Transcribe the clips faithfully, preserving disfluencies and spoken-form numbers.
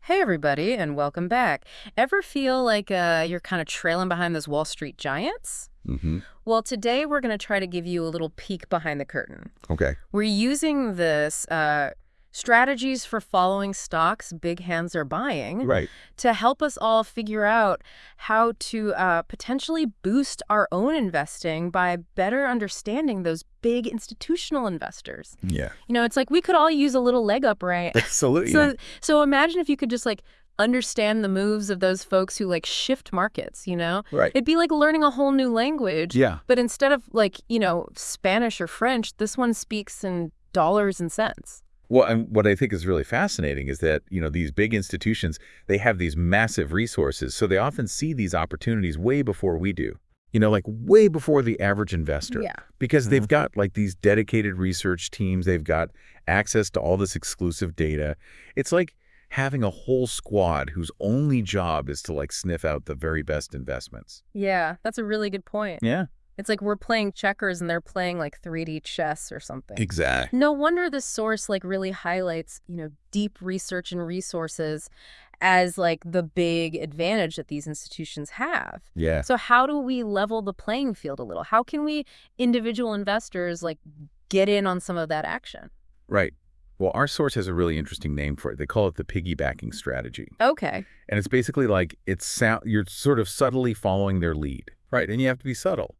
Hey, everybody, and welcome back. Ever feel like uh, you're kind of trailing behind those Wall Street giants? Mm-hmm. Well, today we're going to try to give you a little peek behind the curtain. Okay. We're using this uh, strategies for following stocks big hands are buying Right. to help us all figure out how to uh, potentially boost our own investing by better understanding those big institutional investors. Yeah. You know, it's like we could all use a little leg up, right? Absolutely. So, so imagine if you could just like understand the moves of those folks who like shift markets, you know? Right. It'd be like learning a whole new language. Yeah. But instead of like, you know, Spanish or French, this one speaks in dollars and cents. Well, and what I think is really fascinating is that, you know, these big institutions, they have these massive resources. So they often see these opportunities way before we do. You know, like way before the average investor. Yeah. Because they've got like these dedicated research teams. They've got access to all this exclusive data. It's like having a whole squad whose only job is to like sniff out the very best investments. Yeah, that's a really good point. Yeah. It's like we're playing checkers and they're playing like three D chess or something. Exactly. No wonder this source like really highlights, you know, deep research and resources as like the big advantage that these institutions have. Yeah. So how do we level the playing field a little? How can we individual investors like get in on some of that action? Right. Well, our source has a really interesting name for it. They call it the piggybacking strategy. Okay. And it's basically like it's sound, you're sort of subtly following their lead. Right. And you have to be subtle.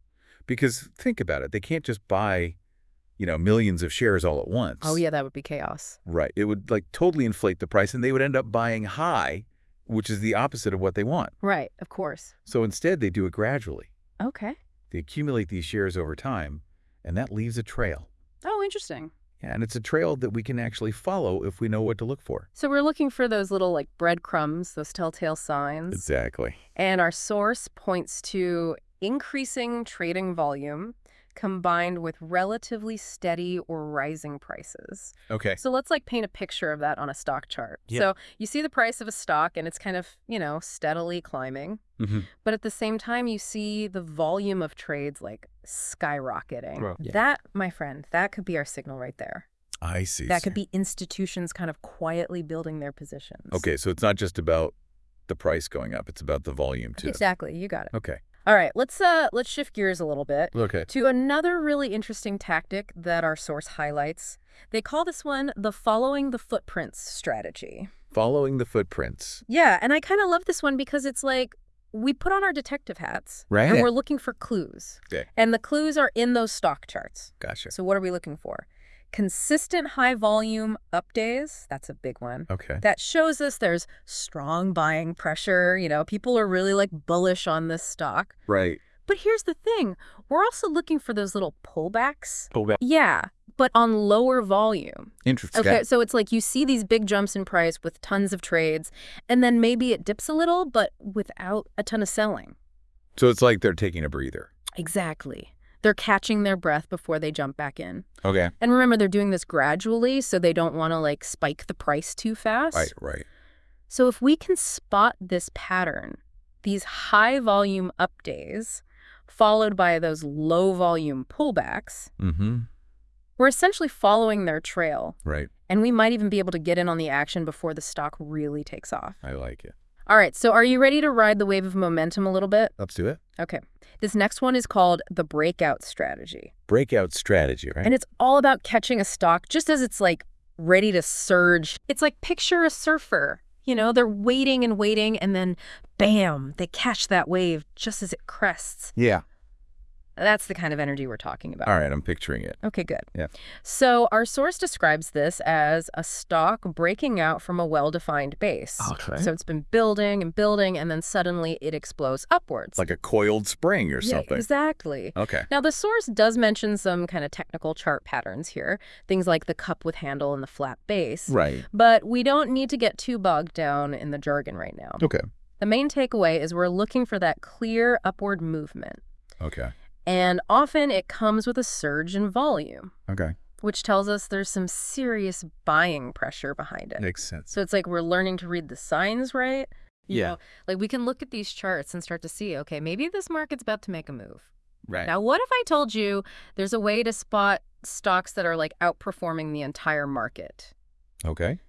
Because think about it. They can't just buy, you know, millions of shares all at once. Oh, yeah, that would be chaos. Right. It would like totally inflate the price and they would end up buying high, which is the opposite of what they want. Right. Of course. So instead, they do it gradually. Okay. They accumulate these shares over time, and that leaves a trail. Oh, interesting. Yeah, and it's a trail that we can actually follow if we know what to look for. So we're looking for those little like breadcrumbs, those telltale signs. Exactly. And our source points to increasing trading volume combined with relatively steady or rising prices. Okay. So let's like paint a picture of that on a stock chart. Yeah. So you see the price of a stock and it's kind of, you know, steadily climbing. Mm-hmm. But at the same time, you see the volume of trades like skyrocketing. Well, yeah. That, my friend, that could be our signal right there. I see. That could be institutions kind of quietly building their positions. Okay, so it's not just about the price going up. It's about the volume, too. Exactly. You got it. Okay. All right, let's uh let's shift gears a little bit Okay. to another really interesting tactic that our source highlights. They call this one the following the footprints strategy. Following the footprints. Yeah, and I kind of love this one because it's like we put on our detective hats Right. and we're looking for clues. Okay. And the clues are in those stock charts. Gotcha. So what are we looking for? Consistent high volume up days. That's a big one. Okay. That shows us there's strong buying pressure. You know, people are really like bullish on this stock. Right. But here's the thing. We're also looking for those little pullbacks. Pull back. Yeah, but on lower volume. Interesting. Okay, so it's like you see these big jumps in price with tons of trades, and then maybe it dips a little, but without a ton of selling. So it's like they're taking a breather. Exactly. They're catching their breath before they jump back in. Okay. And remember, they're doing this gradually, so they don't want to like spike the price too fast. Right, right. So if we can spot this pattern, these high volume up days, followed by those low volume pullbacks, Mm-hmm. we're essentially following their trail. Right. And we might even be able to get in on the action before the stock really takes off. I like it. All right, so are you ready to ride the wave of momentum a little bit? Let's do it. Okay. This next one is called the breakout strategy. Breakout strategy, right? And it's all about catching a stock just as it's like ready to surge. It's like picture a surfer. You know, they're waiting and waiting, and then bam, they catch that wave just as it crests. Yeah. That's the kind of energy we're talking about. All right, I'm picturing it. Okay, good. Yeah. So our source describes this as a stock breaking out from a well-defined base. Okay. So it's been building and building, and then suddenly it explodes upwards. Like a coiled spring or Yeah, something. exactly. Okay. Now, the source does mention some kind of technical chart patterns here, things like the cup with handle and the flat base. Right. But we don't need to get too bogged down in the jargon right now. Okay. The main takeaway is we're looking for that clear upward movement. Okay. And often it comes with a surge in volume, Okay. which tells us there's some serious buying pressure behind it. Makes sense. So it's like we're learning to read the signs right. You Yeah. know, like we can look at these charts and start to see, okay, maybe this market's about to make a move. Right. Now, what if I told you there's a way to spot stocks that are like outperforming the entire market? Okay.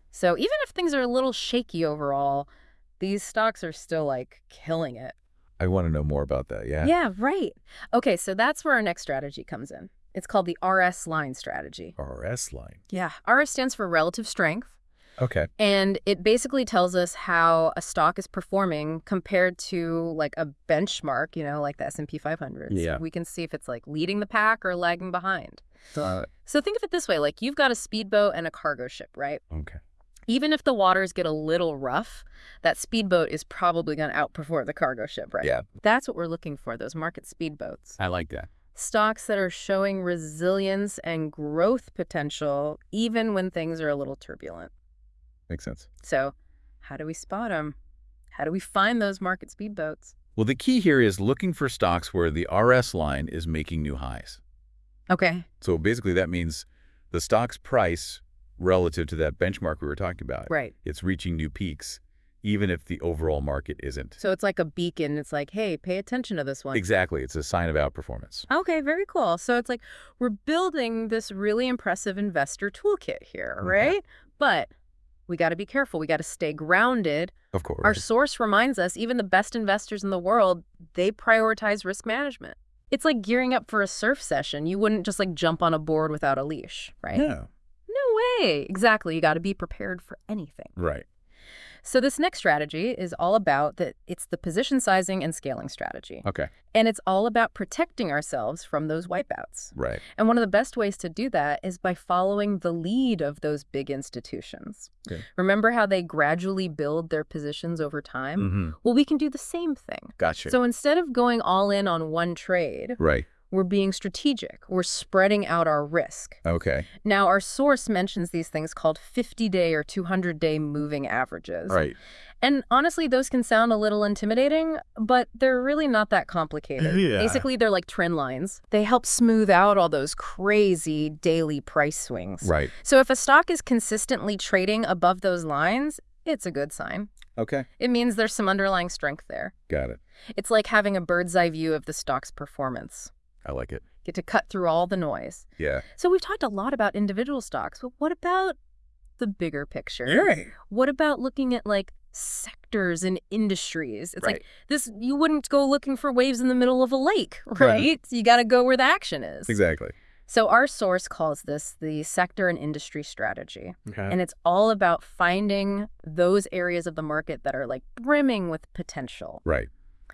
So even if things are a little shaky overall, these stocks are still, like, killing it. I want to know more about that, yeah? Yeah, right. Okay, so that's where our next strategy comes in. It's called the R S line strategy. R S line. Yeah. R S stands for relative strength. Okay. And it basically tells us how a stock is performing compared to, like, a benchmark, you know, like the S and P five hundred. Yeah. So we can see if it's, like, leading the pack or lagging behind. Uh, So think of it this way. Like, you've got a speedboat and a cargo ship, right? okay. Even if the waters get a little rough, that speedboat is probably going to outperform the cargo ship, right? Yeah. That's what we're looking for, those market speedboats. I like that. Stocks that are showing resilience and growth potential even when things are a little turbulent. Makes sense. So how do we spot them? How do we find those market speedboats? Well, the key here is looking for stocks where the R S line is making new highs. Okay. So basically that means the stock's price relative to that benchmark we were talking about. Right. It's reaching new peaks, even if the overall market isn't. So it's like a beacon. It's like, hey, pay attention to this one. Exactly. It's a sign of outperformance. Okay, very cool. So it's like we're building this really impressive investor toolkit here, right? Okay. But we got to be careful. We got to stay grounded. Of course. Our source reminds us even the best investors in the world, they prioritize risk management. It's like gearing up for a surf session. You wouldn't just like jump on a board without a leash, right? No. No way. Exactly. You got to be prepared for anything. Right. So this next strategy is all about that. It's the position sizing and scaling strategy. Okay. And it's all about protecting ourselves from those wipeouts. Right. And one of the best ways to do that is by following the lead of those big institutions. Okay. Remember how they gradually build their positions over time? Mm-hmm. Well, we can do the same thing. Gotcha. So instead of going all in on one trade, right. we're being strategic. We're spreading out our risk. Okay. Now, our source mentions these things called fifty-day or two hundred day moving averages. Right. And honestly, those can sound a little intimidating, but they're really not that complicated. Yeah. Basically, they're like trend lines. They help smooth out all those crazy daily price swings. Right. So if a stock is consistently trading above those lines, it's a good sign. Okay. It means there's some underlying strength there. Got it. It's like having a bird's eye view of the stock's performance. I like it. Get to cut through all the noise. Yeah. So we've talked a lot about individual stocks, but what about the bigger picture? Right. What about looking at like sectors and industries? It's Right. like this, you wouldn't go looking for waves in the middle of a lake, right? Right. You got to go where the action is. Exactly. So our source calls this the sector and industry strategy. Okay. And it's all about finding those areas of the market that are like brimming with potential. Right.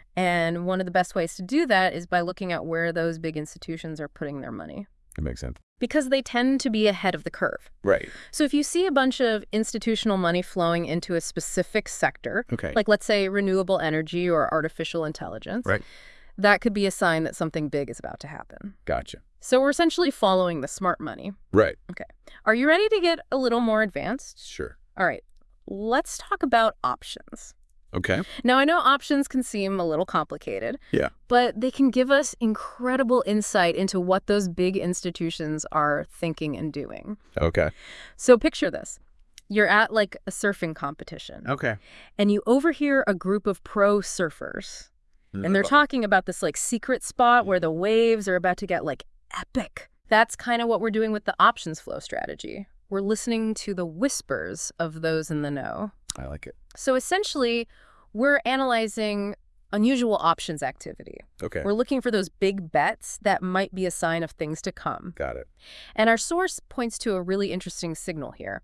And one of the best ways to do that is by looking at where those big institutions are putting their money. It makes sense. Because they tend to be ahead of the curve. Right. So if you see a bunch of institutional money flowing into a specific sector, Okay. like let's say renewable energy or artificial intelligence, Right. that could be a sign that something big is about to happen. Gotcha. So we're essentially following the smart money. Right. Are you ready to get a little more advanced? Sure. All right, let's talk about options. Okay. Now, I know options can seem a little complicated, Yeah. but they can give us incredible insight into what those big institutions are thinking and doing. Okay. So picture this. You're at like a surfing competition, Okay. and you overhear a group of pro surfers, and they're talking about this like secret spot where the waves are about to get like epic. That's kind of what we're doing with the options flow strategy. We're listening to the whispers of those in the know. I like it. So essentially, we're analyzing unusual options activity. Okay. We're looking for those big bets that might be a sign of things to come. Got it. And our source points to a really interesting signal here.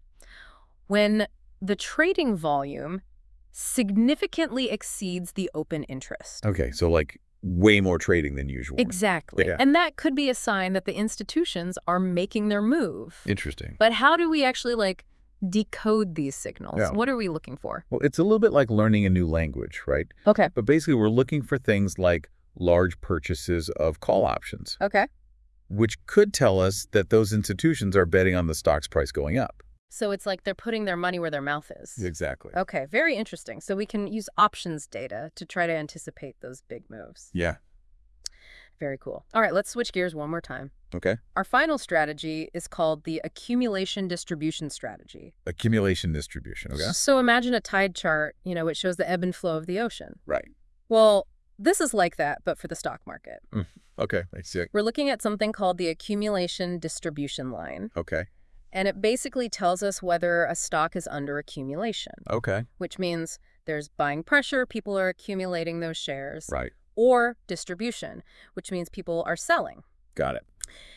When the trading volume significantly exceeds the open interest. Okay. So like way more trading than usual. Exactly. Yeah. And that could be a sign that the institutions are making their move. Interesting. But how do we actually like decode these signals? Yeah. What are we looking for? Well, it's a little bit like learning a new language, right? Okay. But basically, we're looking for things like large purchases of call options, Okay. which could tell us that those institutions are betting on the stock's price going up. So it's like they're putting their money where their mouth is. Exactly. Okay, very interesting. So we can use options data to try to anticipate those big moves. Yeah. Very cool. All right, let's switch gears one more time. Okay. Our final strategy is called the accumulation distribution strategy. Accumulation distribution. Okay. So imagine a tide chart, you know, it shows the ebb and flow of the ocean. Right. Well, this is like that, but for the stock market. Okay. I see. We're looking at something called the accumulation distribution line. Okay. And it basically tells us whether a stock is under accumulation, Okay. which means there's buying pressure, people are accumulating those shares, Right. or distribution, which means people are selling. Got it.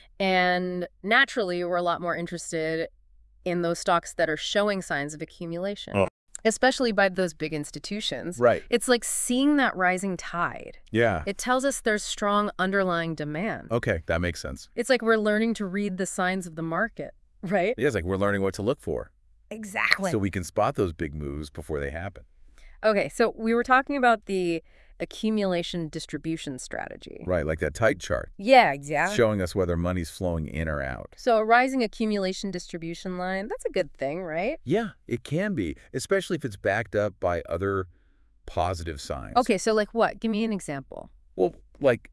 And naturally, we're a lot more interested in those stocks that are showing signs of accumulation, Oh. especially by those big institutions. Right. It's like seeing that rising tide. Yeah. It tells us there's strong underlying demand. Okay, that makes sense. It's like we're learning to read the signs of the market, right? Yeah, it's like we're learning what to look for. Exactly. So we can spot those big moves before they happen. Okay, so we were talking about the accumulation distribution strategy. Right, like that tight chart. Yeah, exactly. Showing us whether money's flowing in or out. So a rising accumulation distribution line, that's a good thing, right? Yeah, it can be, especially if it's backed up by other positive signs. Okay, so like what? Give me an example. Well, like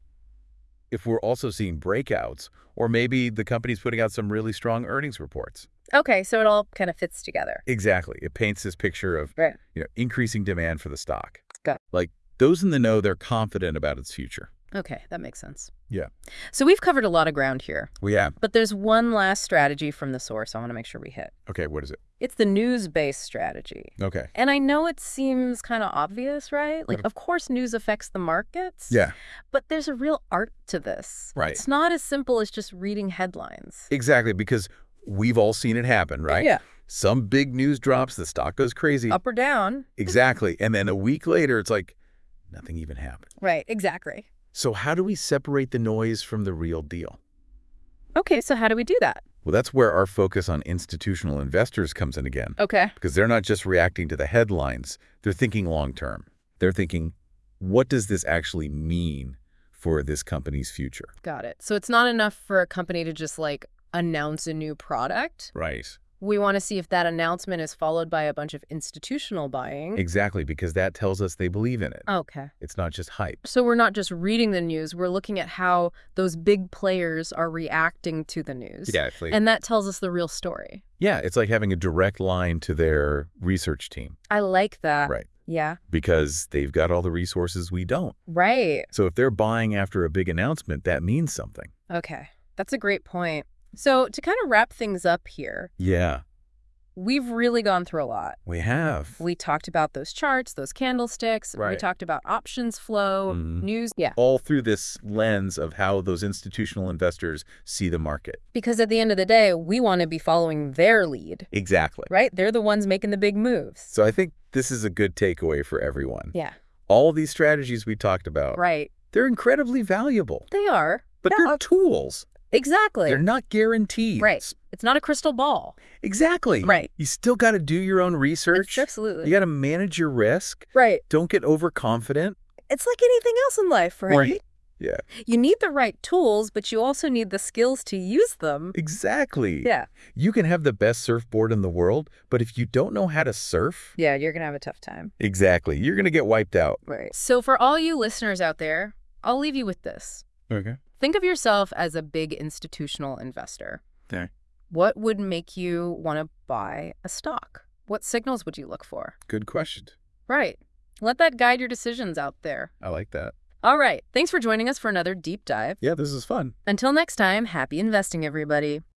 if we're also seeing breakouts, or maybe the company's putting out some really strong earnings reports. Okay, so it all kind of fits together. Exactly. It paints this picture of Right. you know, increasing demand for the stock. Got it. Like those in the know, they're confident about its future. Okay, that makes sense. Yeah. So we've covered a lot of ground here, Well, yeah. but there's one last strategy from the source I want to make sure we hit. Okay, what is it? It's the news-based strategy. Okay. And I know it seems kind of obvious, right? Like, of course, news affects the markets. Yeah. But there's a real art to this. Right. It's not as simple as just reading headlines. Exactly, because we've all seen it happen, right? Yeah. Some big news drops, the stock goes crazy. Up or down. Exactly. And then a week later, it's like nothing even happened. Right, exactly. So how do we separate the noise from the real deal? Okay, so how do we do that? Well, that's where our focus on institutional investors comes in again. Okay. Because they're not just reacting to the headlines. They're thinking long term. They're thinking, what does this actually mean for this company's future? Got it. So it's not enough for a company to just like announce a new product. Right. We want to see if that announcement is followed by a bunch of institutional buying. Exactly, because that tells us they believe in it. Okay. It's not just hype. So we're not just reading the news, we're looking at how those big players are reacting to the news. Yeah, actually. And that tells us the real story. Yeah, it's like having a direct line to their research team. I like that. Right. Yeah. Because they've got all the resources we don't. Right. So if they're buying after a big announcement, that means something. Okay. That's a great point. So to kind of wrap things up here, Yeah, we've really gone through a lot. we have. We talked about those charts, those candlesticks. We Right. talked about options flow, Mhm. news. Yeah. All through this lens of how those institutional investors see the market. Because at the end of the day, we want to be following their lead, Exactly. right? They're the ones making the big moves. So I think this is a good takeaway for everyone. Yeah. All these strategies we talked about, Right. they're incredibly valuable. They are. But Yeah. they're tools. Exactly. They're not guaranteed. Right. It's not a crystal ball. Exactly. Right. You still got to do your own research. Absolutely. You got to manage your risk. Right. Don't get overconfident. It's like anything else in life, right? Right. Yeah, You need the right tools, but you also need the skills to use them. exactly. Yeah. You can have the best surfboard in the world, but if you don't know how to surf, Yeah, you're going to have a tough time. exactly, you're going to get wiped out. Right. So for all you listeners out there, I'll leave you with this. Okay. Think of yourself as a big institutional investor. Okay. What would make you want to buy a stock? What signals would you look for? Good question. Right. Let that guide your decisions out there. I like that. All right. Thanks for joining us for another deep dive. Yeah, this is fun. Until next time, happy investing, everybody.